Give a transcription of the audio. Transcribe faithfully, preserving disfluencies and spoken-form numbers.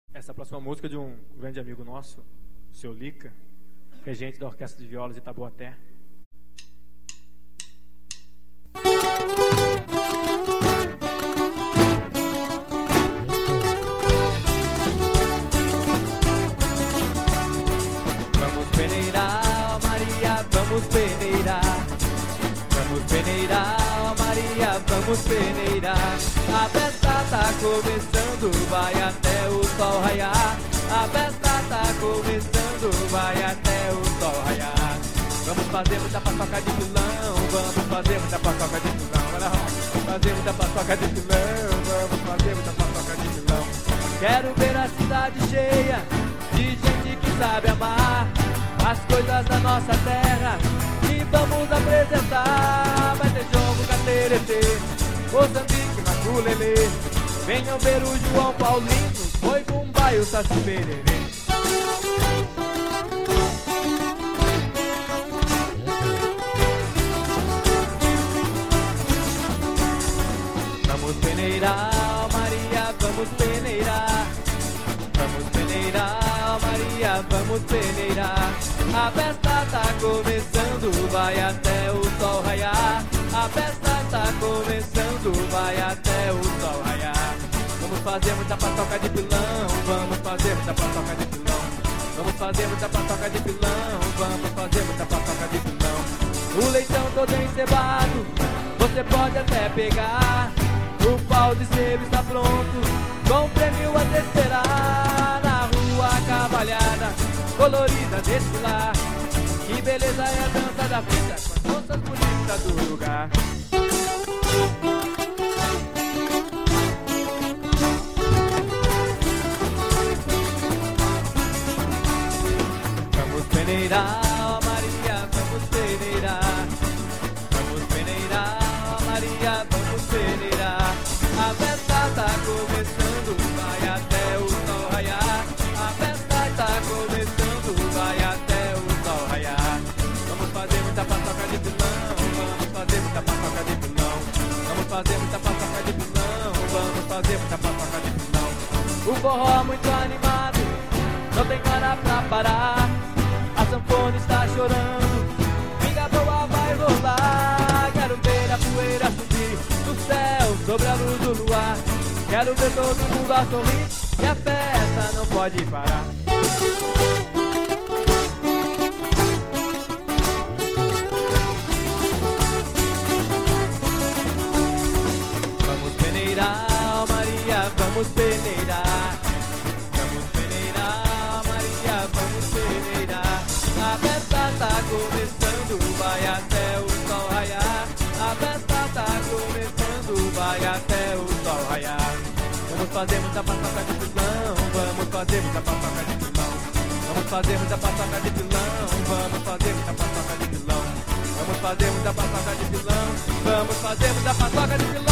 Essa próxima música é de um grande amigo nosso, o seu Lica, regente da Orquestra de Violas de Itaboaté. Vamos peneirar, Maria, vamos peneirar. Vamos peneirar, Maria, vamos peneirar. A festa tá começando, vai até o sol raiar. A festa tá começando, vai até o sol raiar. Vamos fazer muita paçoca de pilão, vamos fazer muita paçoca de pilão. Vamos fazer muita paçoca de pilão, vamos fazer muita paçoca de pilão. Quero ver a cidade cheia de gente que sabe amar as coisas da nossa terra e vamos apresentar. Vai ter jogo, cateretê, Moçambique, maculelê. Venham ver o João Paulino, foi Bumba e o Saci Pererê. Vamos peneirar, Maria, vamos peneirar. Vamos peneirar, Maria, vamos peneirar. A festa tá começando, vai até o sol raiar. A festa tá começando, vai até o sol raiar. Vamos fazer muita paçoca de pilão, vamos fazer muita paçoca de pilão. Vamos fazer muita paçoca de pilão, vamos fazer muita paçoca de pilão. O leitão todo encebado, você pode até pegar. O pau de sebo está pronto, com o prêmio a te esperar. Na rua cavalhada, colorida desfilar. Que beleza é a dança da vida, com as moças bonitas do lugar. Vamos peneirar, Maria, vamos peneirar. Vamos peneirar, Maria, vamos peneirar. A festa tá começando, vai até o sol raiar. A festa tá começando, vai até o sol raiar. Vamos fazer muita paçoca de pilão, vamos fazer muita paçoca de pilão. Vamos fazer muita paçoca de pilão, vamos fazer muita paçoca de pilão. O forró muito animado, não tem hora pra parar. A sanfona está chorando, pinga boa vai rolar. Quero ver a poeira subir do céu sobre a luz do luar. Quero ver todo mundo a sorrir e a festa não pode parar. Vamos peneirar, Maria, vamos peneirar. Vamos peneirar, Maria, vamos peneirar. A festa tá começando, vai até o sol raiar. A festa tá começando, vai até o sol raiar. Vamos fazer muita paçoca de pilão, vamos fazer muita paçoca de pilão. Vamos fazer muita paçoca de pilão, vamos fazer muita paçoca de pilão. Vamos fazer muita paçoca de pilão, vamos fazer muita paçoca de pilão.